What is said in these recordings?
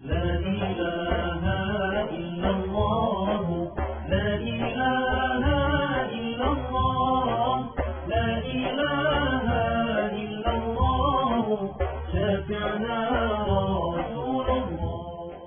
لا إله إلا الله لا إله إلا الله لا إله إلا الله شفيعنا رسول الله.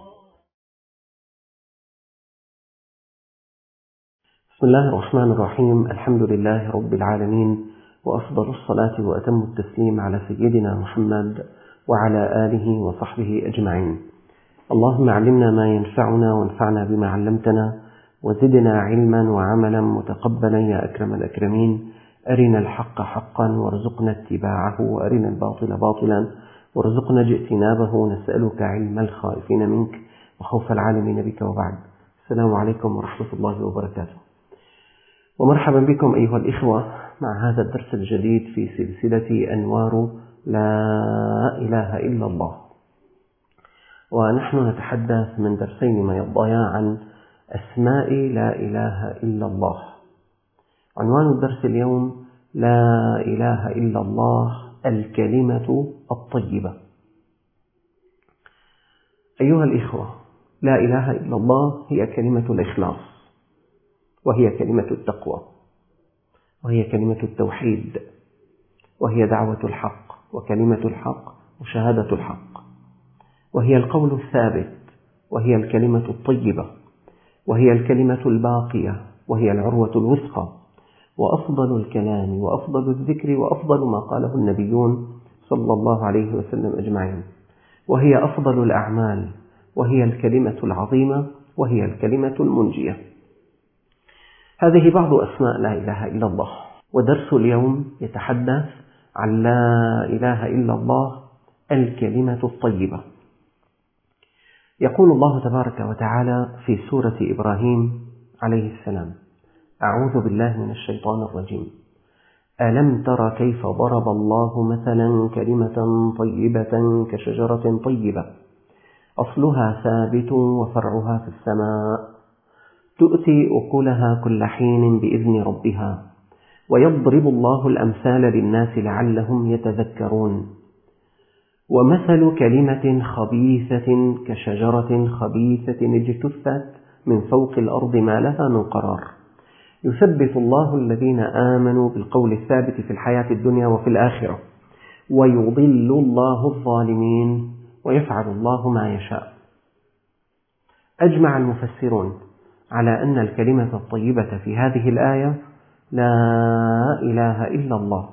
بسم الله الرحمن الرحيم. الحمد لله رب العالمين، وأفضل الصلاة وأتم التسليم على سيدنا محمد وعلى آله وصحبه أجمعين. اللهم علمنا ما ينفعنا وانفعنا بما علمتنا، وزدنا علما وعملا متقبلا يا أكرم الأكرمين. أرنا الحق حقا وارزقنا اتباعه، وأرنا الباطل باطلا وارزقنا اجتنابه. نسألك علم الخائفين منك وخوف العالمين بك، وبعد. السلام عليكم ورحمة الله وبركاته، ومرحبا بكم أيها الإخوة مع هذا الدرس الجديد في سلسلة أنوار لا إله إلا الله. ونحن نتحدث من درسين ما يضيان عن أسماء لا إله إلا الله. عنوان الدرس اليوم لا إله إلا الله الكلمة الطيبة. أيها الإخوة، لا إله إلا الله هي كلمة الإخلاص، وهي كلمة التقوى، وهي كلمة التوحيد، وهي دعوة الحق، وكلمة الحق، وشهادة الحق، وهي القول الثابت، وهي الكلمة الطيبة، وهي الكلمة الباقية، وهي العروة الوثقى، وأفضل الكلام وأفضل الذكر وأفضل ما قاله النبيون صلى الله عليه وسلم أجمعين، وهي أفضل الأعمال، وهي الكلمة العظيمة، وهي الكلمة المنجية. هذه بعض أسماء لا إله إلا الله، ودرس اليوم يتحدث عن لا إله إلا الله الكلمة الطيبة. يقول الله تبارك وتعالى في سورة إبراهيم عليه السلام: أعوذ بالله من الشيطان الرجيم. ألم تر كيف ضرب الله مثلا كلمة طيبة كشجرة طيبة أصلها ثابت وفرعها في السماء تؤتي أكلها كل حين بإذن ربها ويضرب الله الأمثال للناس لعلهم يتذكرون. ومثل كلمة خبيثة كشجرة خبيثة اجتثت من فوق الأرض ما لها من قرار يثبت الله الذين آمنوا بالقول الثابت في الحياة الدنيا وفي الآخرة ويضل الله الظالمين ويفعل الله ما يشاء. أجمع المفسرون على أن الكلمة الطيبة في هذه الآية لا إله إلا الله.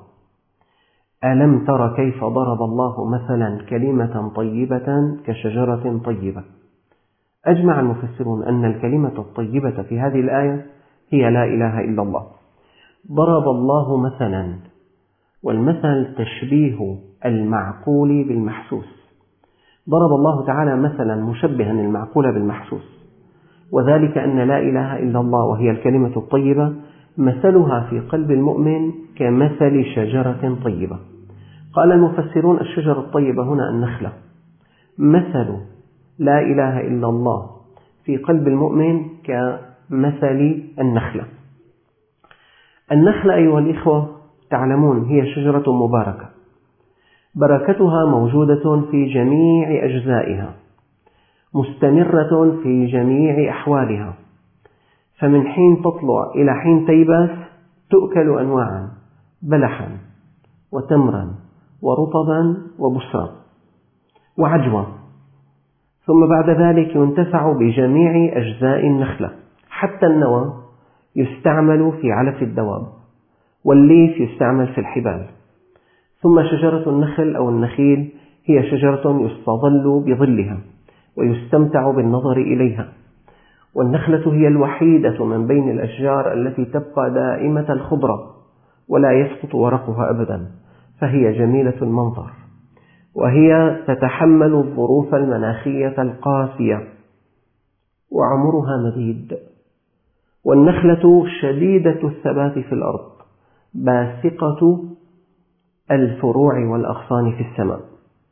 ألم تر كيف ضرب الله مثلا كلمة طيبة كشجرة طيبة. أجمع المفسرون أن الكلمة الطيبة في هذه الآية هي لا إله إلا الله. ضرب الله مثلا، والمثل تشبيه المعقول بالمحسوس. ضرب الله تعالى مثلا مشبها المعقول بالمحسوس، وذلك أن لا إله إلا الله وهي الكلمة الطيبة مثلها في قلب المؤمن كمثل شجرة طيبة. قال المفسرون: الشجرة الطيبة هنا النخلة. مثل لا إله إلا الله في قلب المؤمن كمثل النخلة. النخلة أيها الإخوة تعلمون هي شجرة مباركة، بركتها موجودة في جميع أجزائها، مستمرة في جميع أحوالها، فمن حين تطلع إلى حين تيبس تؤكل أنواعا: بلحا وتمرا ورطبا وبسرا وعجوة، ثم بعد ذلك ينتفع بجميع أجزاء النخلة، حتى النوى يستعمل في علف الدواب، والليف يستعمل في الحبال. ثم شجرة النخل أو النخيل هي شجرة يستظل بظلها ويستمتع بالنظر إليها، والنخلة هي الوحيدة من بين الأشجار التي تبقى دائمة الخضرة ولا يسقط ورقها أبدا، فهي جميلة المنظر، وهي تتحمل الظروف المناخية القاسية، وعمرها مديد. والنخلة شديدة الثبات في الأرض، باسقة الفروع والأغصان في السماء.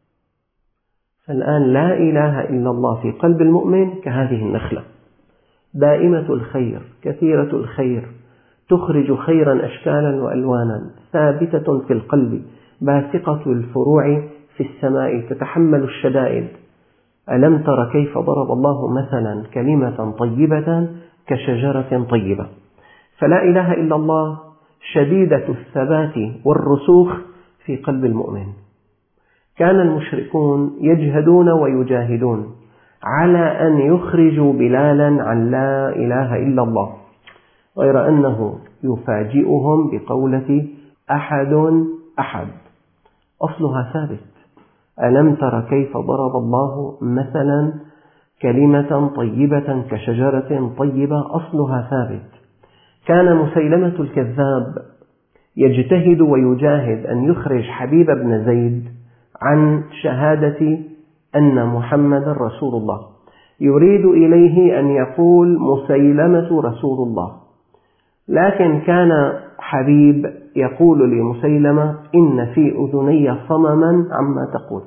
فالآن لا إله إلا الله في قلب المؤمن كهذه النخلة، دائمة الخير، كثيرة الخير، تخرج خيرا أشكالا وألوانا، ثابتة في القلب، باسقة الفروع في السماء، تتحمل الشدائد، ألم تر كيف ضرب الله مثلا كلمة طيبة كشجرة طيبة. فلا إله إلا الله شديدة الثبات والرسوخ في قلب المؤمن. كان المشركون يجهدون ويجاهدون على أن يخرجوا بلالا عن لا إله إلا الله، غير أنه يفاجئهم بقولة أحد أحد، أصلها ثابت. ألم تر كيف ضرب الله مثلا كلمة طيبة كشجرة طيبة، أصلها ثابت. كان مسيلمة الكذاب يجتهد ويجاهد أن يخرج حبيب بن زيد عن شهادة أن محمد رسول الله، يريد إليه أن يقول مسيلمة رسول الله، لكن كان حبيب يقول لمسيلمة إن في أذني صمما عما تقول،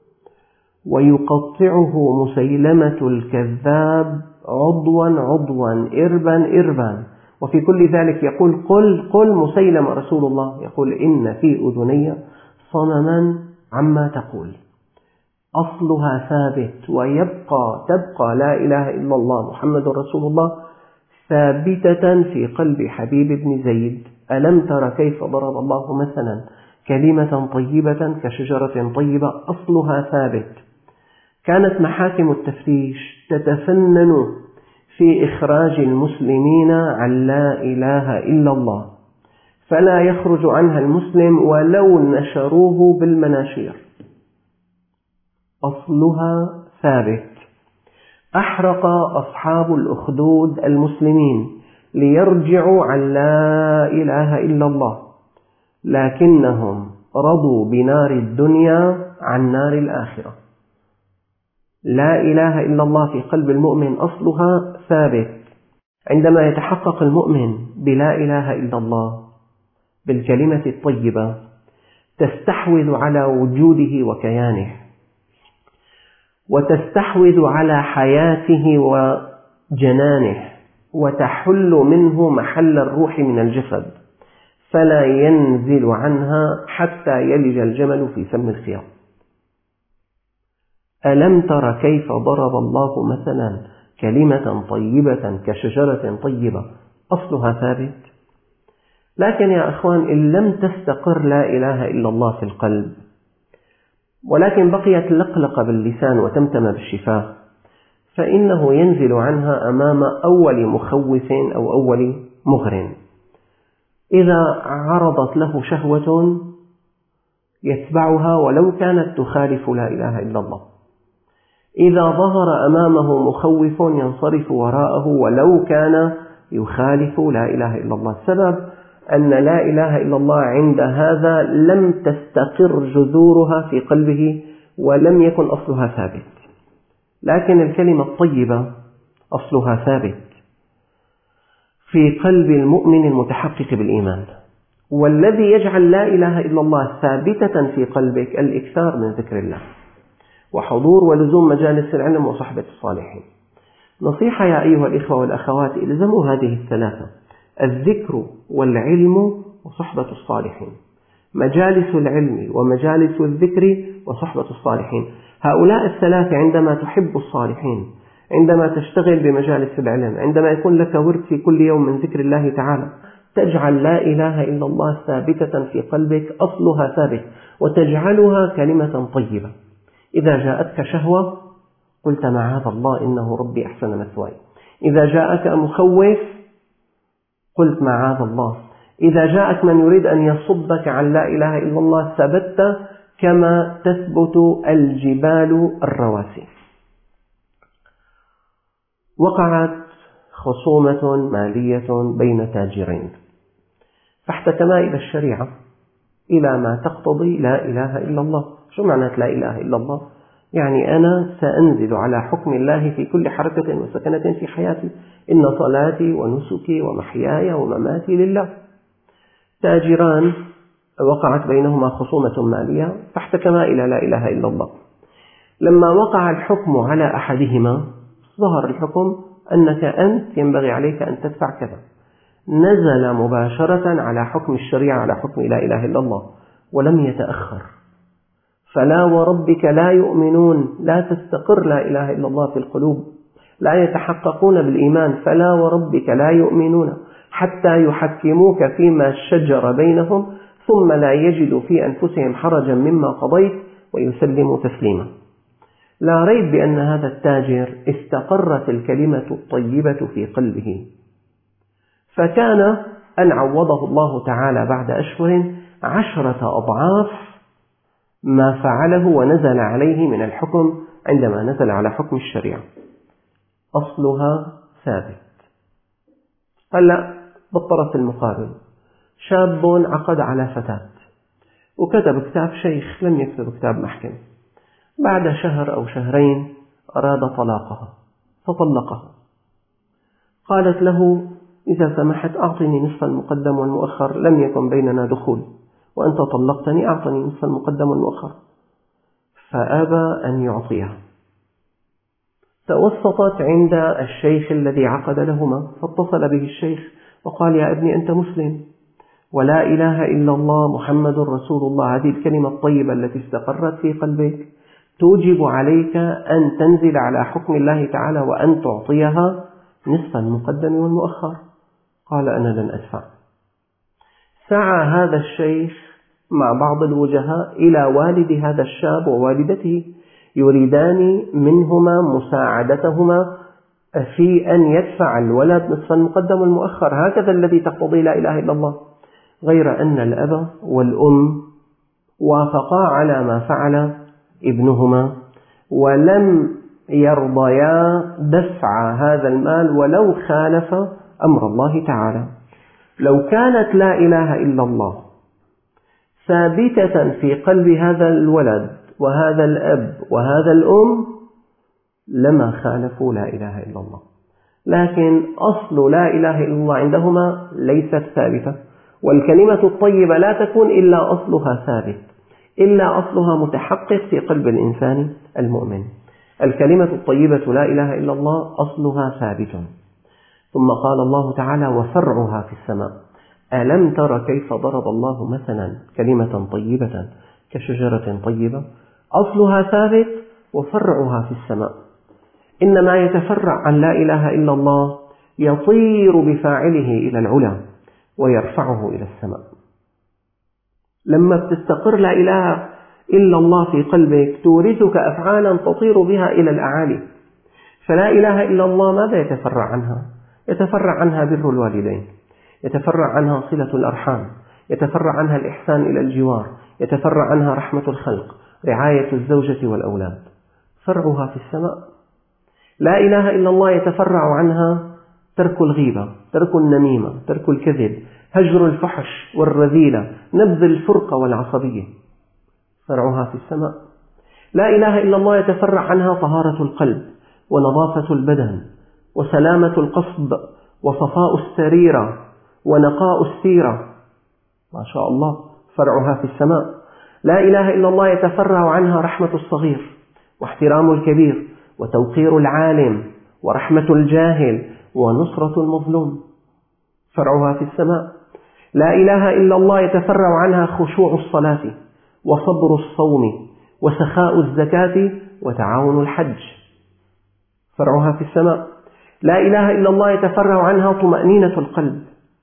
ويقطعه مسيلمة الكذاب عضوا عضوا إربا إربا، وفي كل ذلك يقول قل مسيلمة رسول الله، يقول إن في أذني صمما عما تقول. أصلها ثابت، تبقى لا إله إلا الله محمد رسول الله ثابتة في قلب حبيب بن زيد. ألم تر كيف ضرب الله مثلا كلمة طيبة كشجرة طيبة، أصلها ثابت. كانت محاكم التفتيش تتفنن في إخراج المسلمين عن لا إله إلا الله، فلا يخرج عنها المسلم ولو نشروه بالمناشير. أصلها ثابت. أحرق أصحاب الأخدود المسلمين ليرجعوا عن لا إله إلا الله، لكنهم رضوا بنار الدنيا عن نار الآخرة. لا إله إلا الله في قلب المؤمن أصلها ثابت. عندما يتحقق المؤمن بلا إله إلا الله بالكلمة الطيبة تستحوذ على وجوده وكيانه، وتستحوذ على حياته وجنانه، وتحل منه محل الروح من الجسد، فلا ينزل عنها حتى يلج الجمل في سم الخياط. ألم تر كيف ضرب الله مثلا كلمة طيبة كشجرة طيبة، أصلها ثابت. لكن يا أخوان، إن لم تستقر لا إله إلا الله في القلب، ولكن بقيت لقلقة باللسان وتمتم بالشفاه، فإنه ينزل عنها أمام أول مخوف أو أول مغر. إذا عرضت له شهوة يتبعها ولو كانت تخالف لا إله إلا الله، إذا ظهر أمامه مخوف ينصرف وراءه ولو كان يخالف لا إله إلا الله. السبب أن لا إله إلا الله عند هذا لم تستقر جذورها في قلبه ولم يكن أصلها ثابت. لكن الكلمة الطيبة أصلها ثابت في قلب المؤمن المتحقق بالإيمان. والذي يجعل لا إله إلا الله ثابتة في قلبك الإكثار من ذكر الله، وحضور ولزوم مجالس العلم وصحبة الصالحين. نصيحة يا أيها الإخوة والأخوات، الزموا هذه الثلاثة: الذكر والعلم وصحبة الصالحين. مجالس العلم ومجالس الذكر وصحبة الصالحين. هؤلاء الثلاثة عندما تحب الصالحين، عندما تشتغل بمجالس العلم، عندما يكون لك ورد في كل يوم من ذكر الله تعالى، تجعل لا إله إلا الله ثابتة في قلبك، أصلها ثابت، وتجعلها كلمة طيبة. إذا جاءتك شهوة قلت معاذ الله إنه ربي أحسن مثواي. إذا جاءك مخوف قلت معاذ الله. إذا جاءك من يريد أن يصدك عن لا إله إلا الله ثبت كما تثبت الجبال الرواسي. وقعت خصومة مالية بين تاجرين، فاحتكما إلى الشريعة إلى ما تقتضي لا إله إلا الله. شو معنى لا إله إلا الله؟ يعني أنا سأنزل على حكم الله في كل حركة وسكنة في حياتي، إن صلاتي ونسكي ومحياي ومماتي لله. تاجران وقعت بينهما خصومة مالية فاحتكما إلى لا إله إلا الله. لما وقع الحكم على أحدهما ظهر الحكم أنك أنت ينبغي عليك أن تدفع كذا، نزل مباشرة على حكم الشريعة، على حكم لا إله إلا الله، ولم يتأخر. فلا وربك لا يؤمنون، لا تستقر لا إله إلا الله في القلوب، لا يتحققون بالإيمان. فلا وربك لا يؤمنون حتى يحكموك فيما شجر بينهم ثم لا يجدوا في أنفسهم حرجا مما قضيت ويسلموا تسليما. لا ريب بأن هذا التاجر استقرت الكلمة الطيبة في قلبه، فكان أن عوضه الله تعالى بعد أشهر 10 أضعاف ما فعله ونزل عليه من الحكم عندما نزل على حكم الشريعة. أصلها ثابت. هلأ بالطرف المقابل شاب عقد على فتاة وكتب كتاب شيخ، لم يكتب كتاب محكم. بعد شهر أو شهرين أراد طلاقها فطلقها. قالت له: إذا سمحت أعطني نصف المقدم والمؤخر، لم يكن بيننا دخول وأنت طلقتني، أعطني نصف المقدم والمؤخر. فأبى أن يعطيها. توسطت عند الشيخ الذي عقد لهما، فاتصل به الشيخ وقال: يا ابني أنت مسلم ولا إله إلا الله محمد رسول الله، هذه الكلمة الطيبة التي استقرت في قلبك توجب عليك أن تنزل على حكم الله تعالى وأن تعطيها نصف المقدم والمؤخر. قال: أنا لن أدفع. سعى هذا الشيخ مع بعض الوجهاء إلى والد هذا الشاب ووالدته، يريدان منهما مساعدتهما في أن يدفع الولد نصف المقدم والمؤخر، هكذا الذي تقتضي لا إله إلا الله. غير أن الأب والأم وافقا على ما فعل ابنهما ولم يرضيا دفع هذا المال ولو خالف أمر الله تعالى. لو كانت لا إله إلا الله ثابتة في قلب هذا الولد وهذا الأب وهذا الأم لما خالفوا لا إله إلا الله، لكن أصل لا إله إلا الله عندهما ليست ثابتة. والكلمة الطيبة لا تكون إلا أصلها ثابت، إلا أصلها متحقق في قلب الإنسان المؤمن. الكلمة الطيبة لا إله إلا الله أصلها ثابت. ثم قال الله تعالى: وفرعها في السماء. ألم تر كيف ضرب الله مثلا كلمة طيبة كشجرة طيبة أصلها ثابت وفرعها في السماء. إنما يتفرع عن لا إله إلا الله يطير بفاعله إلى العلا ويرفعه إلى السماء. لما بتستقر لا إله إلا الله في قلبك تورثك أفعالا تطير بها إلى الأعالي. فلا إله إلا الله ماذا يتفرع عنها؟ يتفرع عنها بر الوالدين، يتفرع عنها صلة الأرحام، يتفرع عنها الإحسان إلى الجوار، يتفرع عنها رحمة الخلق، رعاية الزوجة والأولاد. فرعها في السماء. لا إله إلا الله يتفرع عنها ترك الغيبة، ترك النميمة، ترك الكذب، هجر الفحش والرذيلة، نبذ الفرقة والعصبية. فرعها في السماء. لا إله إلا الله يتفرع عنها طهارة القلب ونظافة البدن وسلامة القصد وصفاء السريرة ونقاء السيرة. ما شاء الله، فرعها في السماء. لا إله إلا الله يتفرع عنها رحمة الصغير واحترام الكبير وتوقير العالم ورحمة الجاهل ونصرة المظلوم. فرعها في السماء. لا إله إلا الله يتفرع عنها خشوع الصلاة وصبر الصوم وسخاء الزكاة وتعاون الحج. فرعها في السماء. لا إله إلا الله يتفرع عنها طمأنينة القلب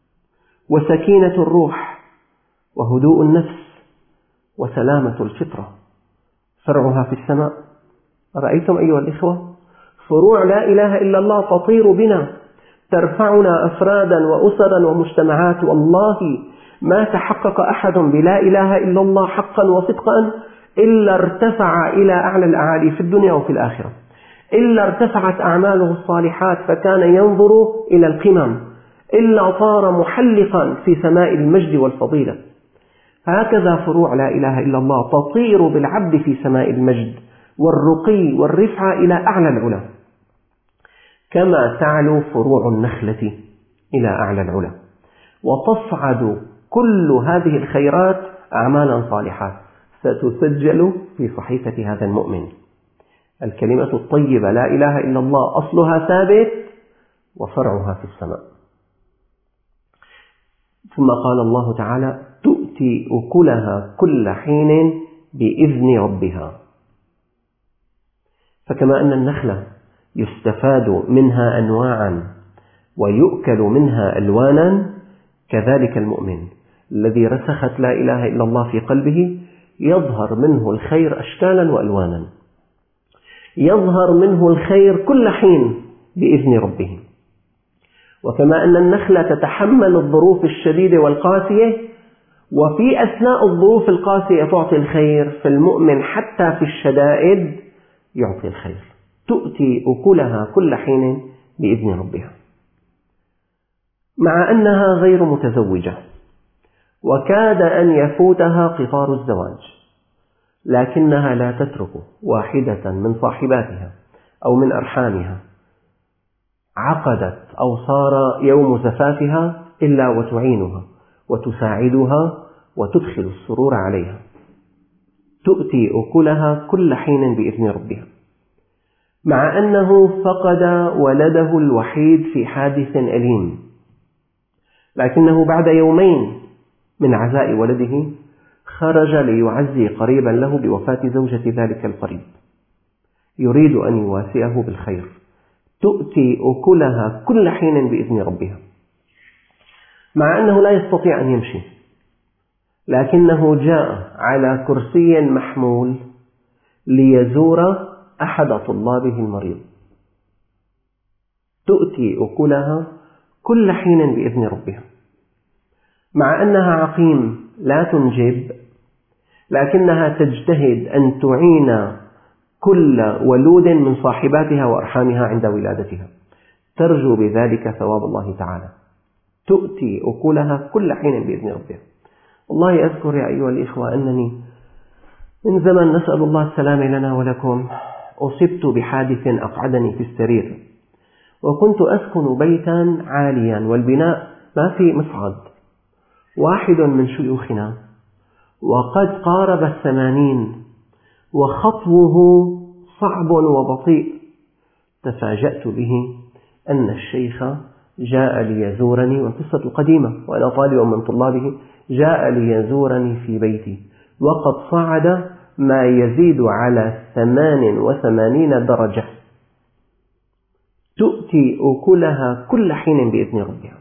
وسكينة الروح وهدوء النفس وسلامة الفطرة. فرعها في السماء. رأيتم أيها الإخوة؟ فروع لا إله إلا الله تطير بنا، ترفعنا أفرادا وأسرا ومجتمعات. والله ما تحقق أحد بلا إله إلا الله حقا وصدقا إلا ارتفع إلى أعلى الأعالي في الدنيا وفي الآخرة، إلا ارتفعت أعماله الصالحات فكان ينظر إلى القمم، إلا طار محلقا في سماء المجد والفضيلة. هكذا فروع لا إله إلا الله تطير بالعبد في سماء المجد والرقي والرفعة إلى أعلى العلا، كما تعلو فروع النخلة إلى أعلى العلا. وتصعد كل هذه الخيرات أعمالا صالحات ستسجل في صحيفة هذا المؤمن. الكلمة الطيبة لا إله إلا الله أصلها ثابت وفرعها في السماء. ثم قال الله تعالى: تؤتي أكلها كل حين بإذن ربها. فكما أن النخلة يستفاد منها أنواعا ويؤكل منها ألوانا، كذلك المؤمن الذي رسخت لا إله إلا الله في قلبه يظهر منه الخير أشكالا وألوانا، يظهر منه الخير كل حين بإذن ربه. وكما أن النخلة تتحمل الظروف الشديدة والقاسية، وفي أثناء الظروف القاسية تعطي الخير، فالمؤمن حتى في الشدائد يعطي الخير، تؤتي أكلها كل حين بإذن ربها. مع أنها غير متزوجة وكاد أن يفوتها قطار الزواج، لكنها لا تترك واحدة من صاحباتها أو من أرحامها عقدت أو صار يوم زفافها إلا وتعينها وتساعدها وتدخل السرور عليها، تؤتي أكلها كل حين بإذن ربها. مع أنه فقد ولده الوحيد في حادث أليم، لكنه بعد يومين من عزاء ولده خرج ليعزي قريبا له بوفاة زوجة ذلك القريب، يريد أن يواسيه بالخير، تؤتي أكلها كل حين بإذن ربها. مع أنه لا يستطيع أن يمشي، لكنه جاء على كرسي محمول ليزور أحد طلابه المريض، تؤتي أكلها كل حين بإذن ربها. مع أنها عقيم لا تنجب، لكنها تجتهد أن تعين كل ولود من صاحباتها وأرحامها عند ولادتها، ترجو بذلك ثواب الله تعالى، تؤتي أكلها كل حين بإذن ربها. والله أذكر يا أيها الإخوة أنني من زمن، نسأل الله السلام لنا ولكم، أصبت بحادث أقعدني في السرير، وكنت أسكن بيتا عاليا والبناء ما في مصعد. واحد من شيوخنا وقد قارب 80 وخطوه صعب وبطيء، تفاجأت به أن الشيخ جاء ليزورني، والقصة قديمة وأنا طالب من طلابه، جاء ليزورني في بيتي وقد صعد ما يزيد على 88 درجة، تؤتي أكلها كل حين بإذن ربها.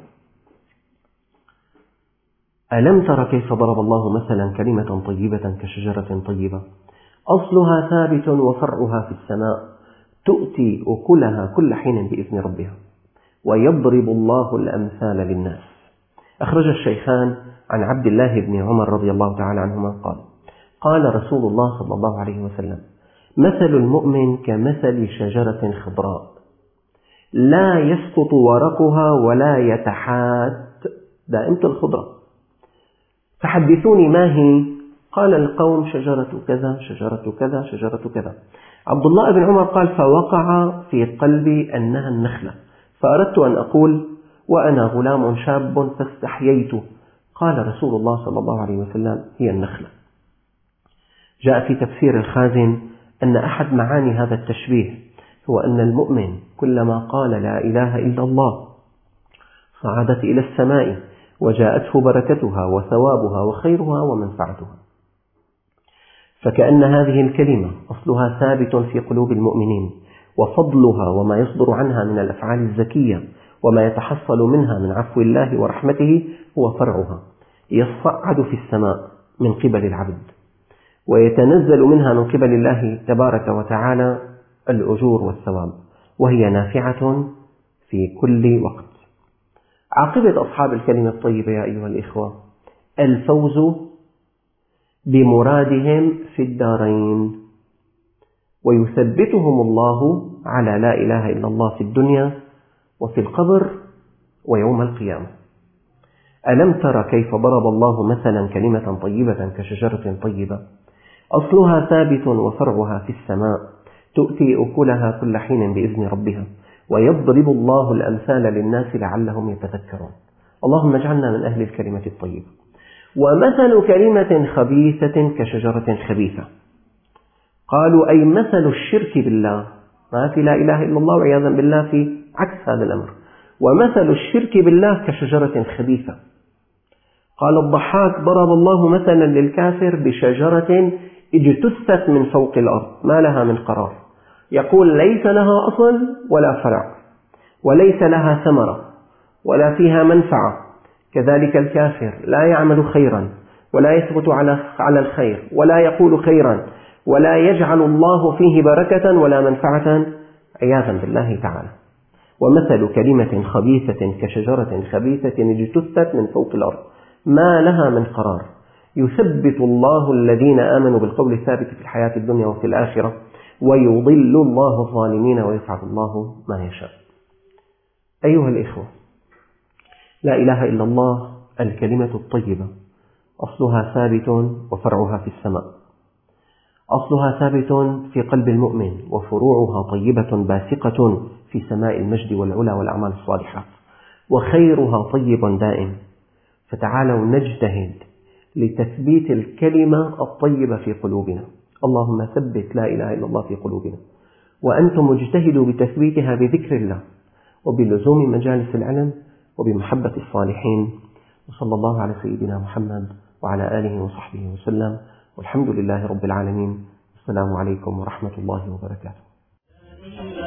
ألم تر كيف ضرب الله مثلا كلمة طيبة كشجرة طيبة أصلها ثابت وفرعها في السماء، تؤتي أكلها كل حين بإذن ربها، ويضرب الله الأمثال للناس. أخرج الشيخان عن عبد الله بن عمر رضي الله تعالى عنهما قال: قال رسول الله صلى الله عليه وسلم: مثل المؤمن كمثل شجرة خضراء لا يسقط ورقها ولا يتحات، دائمة الخضرة. فحدثوني ما هي؟ قال القوم: شجرة كذا شجرة كذا شجرة كذا. عبد الله بن عمر قال: فوقع في قلبي أنها النخلة، فأردت أن أقول وأنا غلام شاب فاستحييت. قال رسول الله صلى الله عليه وسلم: هي النخلة. جاء في تفسير الخازن أن أحد معاني هذا التشبيه هو أن المؤمن كلما قال لا إله إلا الله صعدت إلى السماء وجاءته بركتها وثوابها وخيرها ومنفعتها. فكأن هذه الكلمة أصلها ثابت في قلوب المؤمنين، وفضلها وما يصدر عنها من الأفعال الزكية وما يتحصل منها من عفو الله ورحمته هو فرعها، يصعد في السماء من قبل العبد، ويتنزل منها من قبل الله تبارك وتعالى الأجور والثواب، وهي نافعة في كل وقت. عاقبة أصحاب الكلمة الطيبة يا أيها الإخوة الفوز بمرادهم في الدارين، ويثبتهم الله على لا إله إلا الله في الدنيا وفي القبر ويوم القيامة. ألم تر كيف ضرب الله مثلا كلمة طيبة كشجرة طيبة أصلها ثابت وفرعها في السماء، تؤتي أكلها كل حين بإذن ربها، ويضرب الله الأمثال للناس لعلهم يتذكرون. اللهم اجعلنا من أهل الكلمة الطيبة. ومثل كلمة خبيثة كشجرة خبيثة، قالوا أي مثل الشرك بالله، ما في لا إله إلا الله وعياذا بالله في عكس هذا الأمر، ومثل الشرك بالله كشجرة خبيثة. قال الضحاك: ضرب الله مثلا للكافر بشجرة اجتثت من فوق الأرض ما لها من قرار، يقول ليس لها أصل ولا فرع، وليس لها ثمرة ولا فيها منفعة. كذلك الكافر لا يعمل خيرا ولا يثبت على الخير ولا يقول خيرا ولا يجعل الله فيه بركة ولا منفعة عياذا بالله تعالى. ومثل كلمة خبيثة كشجرة خبيثة اجتثت من فوق الأرض ما لها من قرار، يثبت الله الذين آمنوا بالقول الثابت في الحياة الدنيا وفي الآخرة، ويضل الله الظالمين ويفعل الله ما يشاء. أيها الإخوة، لا إله إلا الله الكلمة الطيبة أصلها ثابت وفرعها في السماء. أصلها ثابت في قلب المؤمن وفروعها طيبة باسقة في سماء المجد والعلا والأعمال الصالحة، وخيرها طيب دائم. فتعالوا نجتهد لتثبيت الكلمة الطيبة في قلوبنا. اللهم ثبت لا إله إلا الله في قلوبنا، وأنتم اجتهدوا بتثبيتها بذكر الله وبلزوم مجالس العلم وبمحبة الصالحين. وصلى الله على سيدنا محمد وعلى آله وصحبه وسلم، والحمد لله رب العالمين. السلام عليكم ورحمة الله وبركاته.